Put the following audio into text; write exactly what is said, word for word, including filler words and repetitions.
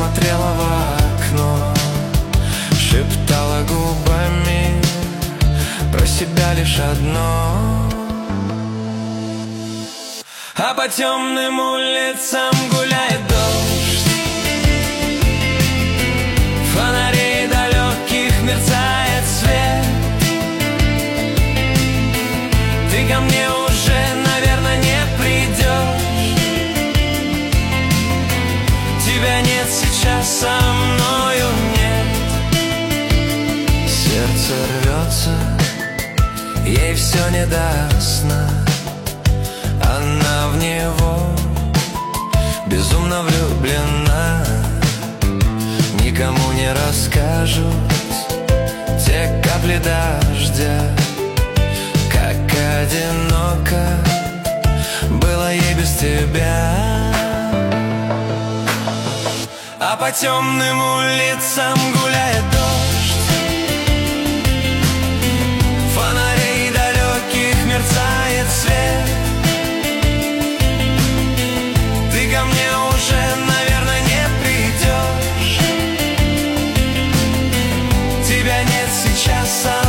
смотрела в окно, шептала губами про себя лишь одно. А по темным улицам гуляет дождь, фонарей далеких мерцает свет. Ты ко мне уже, наверное, не придешь. Тебя нет сейчас, со мною нет. Сердце рвется, ей все не до сна. Она в него безумно влюблена. Никому не расскажут те капли дождя, как одиноко было ей без тебя. А по темным улицам гуляет дождь, фонарей далеких мерцает свет. Ты ко мне уже, наверное, не придешь. Тебя нет сейчас.